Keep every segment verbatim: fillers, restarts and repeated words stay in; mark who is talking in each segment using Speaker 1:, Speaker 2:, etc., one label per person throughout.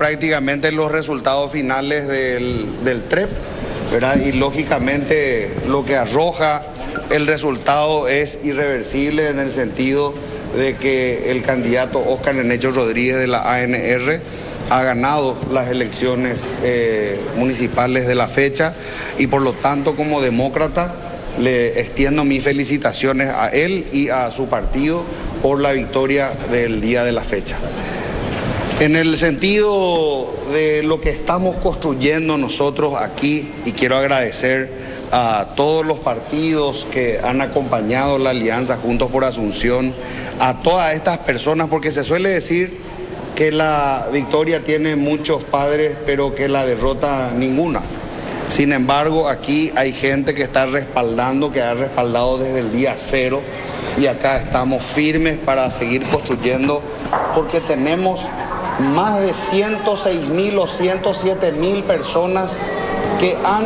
Speaker 1: prácticamente los resultados finales del, del T R E P, ¿verdad? Y lógicamente lo que arroja el resultado es irreversible en el sentido de que el candidato Óscar Nenecho Rodríguez de la A N R ha ganado las elecciones eh, municipales de la fecha y por lo tanto como demócrata le extiendo mis felicitaciones a él y a su partido por la victoria del día de la fecha. En el sentido de lo que estamos construyendo nosotros aquí, y quiero agradecer a todos los partidos que han acompañado la alianza Juntos por Asunción, a todas estas personas, porque se suele decir que la victoria tiene muchos padres, pero que la derrota ninguna. Sin embargo, aquí hay gente que está respaldando, que ha respaldado desde el día cero, y acá estamos firmes para seguir construyendo, porque tenemos más de ciento seis mil o ciento siete mil personas que han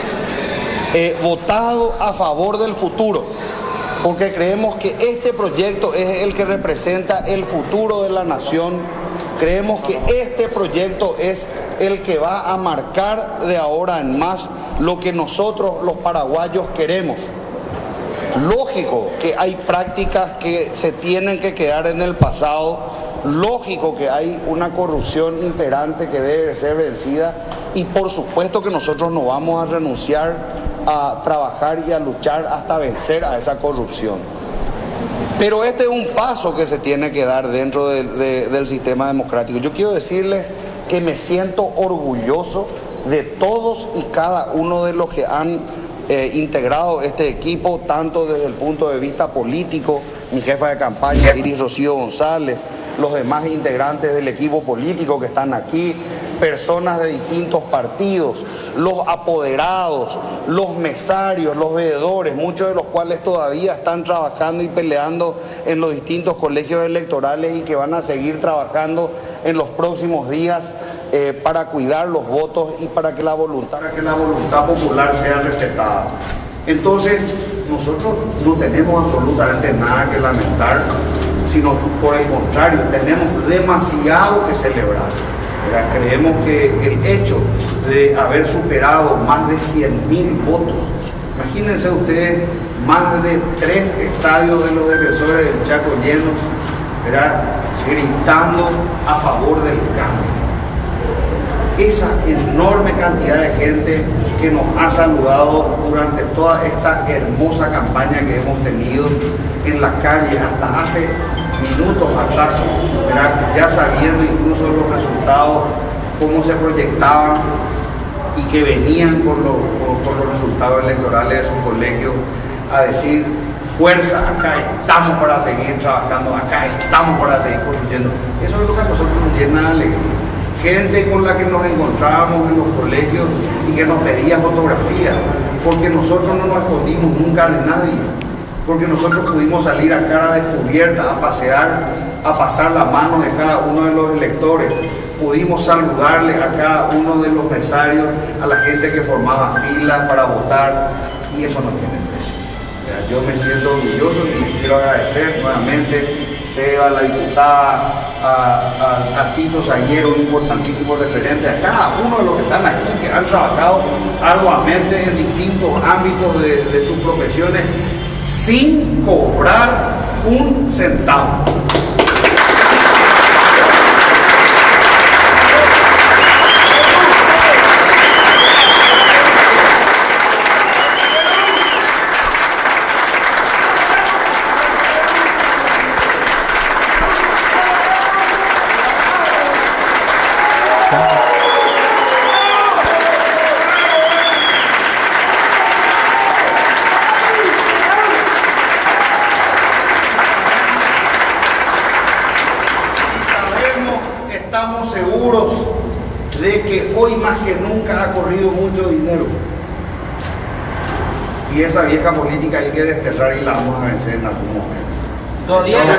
Speaker 1: eh, votado a favor del futuro, porque creemos que este proyecto es el que representa el futuro de la nación. Creemos que este proyecto es el que va a marcar de ahora en más lo que nosotros los paraguayos queremos. Lógico que hay prácticas que se tienen que quedar en el pasado, lógico que hay una corrupción imperante que debe ser vencida y por supuesto que nosotros no vamos a renunciar a trabajar y a luchar hasta vencer a esa corrupción. Pero este es un paso que se tiene que dar dentro de, de, del sistema democrático. Yo quiero decirles que me siento orgulloso de todos y cada uno de los que han eh, integrado este equipo, tanto desde el punto de vista político, mi jefa de campaña, Iris Rocío González, los demás integrantes del equipo político que están aquí, personas de distintos partidos, los apoderados, los mesarios, los veedores, muchos de los cuales todavía están trabajando y peleando en los distintos colegios electorales y que van a seguir trabajando en los próximos días eh, para cuidar los votos y para que la voluntad, para que la voluntad popular sea respetada. Entonces, nosotros no tenemos absolutamente nada que lamentar, sino por el contrario, tenemos demasiado que celebrar. Creemos que el hecho de haber superado más de cien mil votos, imagínense ustedes, más de tres estadios de los defensores del Chaco llenos, ¿verdad?, gritando a favor del cambio. Esa enorme cantidad de gente que nos ha saludado durante toda esta hermosa campaña que hemos tenido en la calle hasta hace minutos atrás, ¿verdad?, ya sabiendo incluso los resultados, cómo se proyectaban y que venían con, lo, con, con los resultados electorales de sus colegios a decir: fuerza, acá estamos para seguir trabajando, acá estamos para seguir construyendo. Eso es lo que a nosotros nos llena de alegría. Gente con la que nos encontrábamos en los colegios y que nos pedía fotografías, porque nosotros no nos escondimos nunca de nadie, porque nosotros pudimos salir a cara descubierta, a pasear, a pasar la mano de cada uno de los electores, pudimos saludarle a cada uno de los mesarios, a la gente que formaba fila para votar, y eso no tiene precio. Yo me siento orgulloso y les quiero agradecer nuevamente, Seba, la diputada, a, a, a Tito Sayero, un importantísimo referente, a cada uno de los que están aquí, que han trabajado arduamente en distintos ámbitos de, de sus profesiones, sin cobrar un centavo. Estamos seguros de que hoy más que nunca ha corrido mucho dinero y esa vieja política hay que desterrar y la vamos a vencer en algún momento.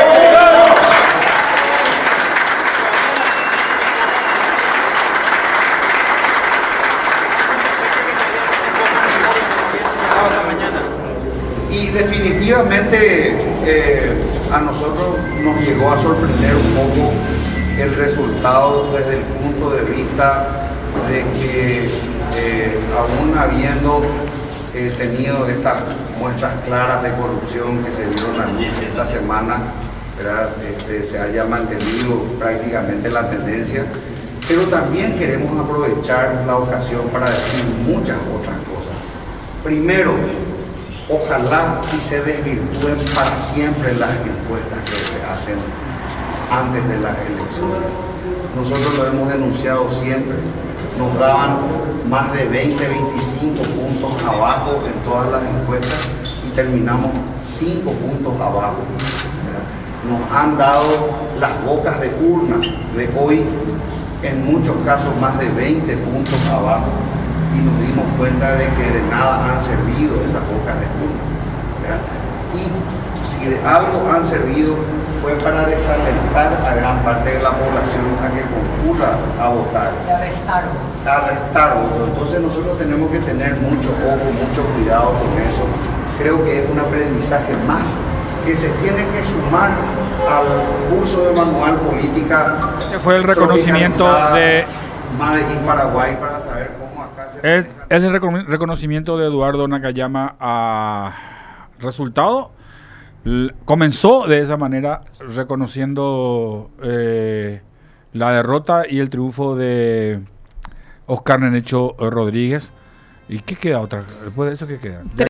Speaker 1: Y definitivamente eh, a nosotros nos llegó a sorprender un poco el resultado desde el punto de vista de que eh, aún habiendo eh, tenido estas muestras claras de corrupción que se dieron a luz esta semana, ¿verdad? Este, se haya mantenido prácticamente la tendencia, pero también queremos aprovechar la ocasión para decir muchas otras cosas. Primero, ojalá y se desvirtúen para siempre las encuestas que se hacen antes de las elecciones. Nosotros lo hemos denunciado siempre. Nos daban más de veinte, veinticinco puntos abajo en todas las encuestas y terminamos cinco puntos abajo. ¿Verdad? Nos han dado las bocas de urna de hoy, en muchos casos más de veinte puntos abajo, y nos dimos cuenta de que de nada han servido esas bocas de urna, ¿verdad? Y si de algo han servido fue para desalentar a gran parte de la población a que concurra a votar.
Speaker 2: Y arrestar.
Speaker 1: Arrestar votos. Entonces nosotros tenemos que tener mucho ojo, mucho cuidado con eso. Creo que es un aprendizaje más que se tiene que sumar al curso de manual política.
Speaker 3: Ese fue el reconocimiento de
Speaker 1: Made in Paraguay para saber cómo acá se
Speaker 3: es, es el recono reconocimiento de Eduardo Nakayama a resultado. L comenzó de esa manera reconociendo eh, la derrota y el triunfo de Oscar Nenecho Rodríguez. ¿Y qué queda otra? Después de eso, ¿qué queda?